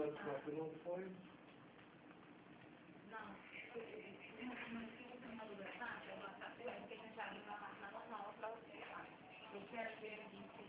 próprio não foi. Não, mas se você não libertar, eu vou estar porque a gente já abriu uma máquina normal para você lá. Eu quero ver aqui se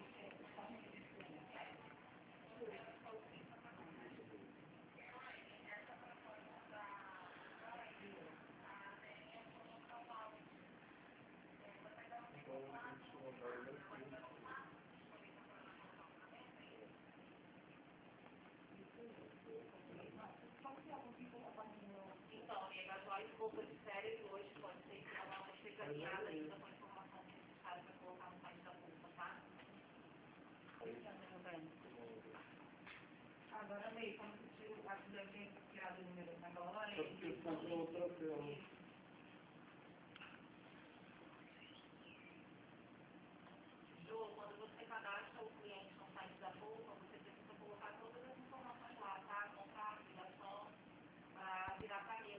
então, amiga, agora escova de férias hoje pode ser que ela não esteja alinhada ainda com a informação necessária para colocar no site da bolsa, tá? Agora, Lei, como você deve ter tirado o número naquela hora? Porque foi outra tela.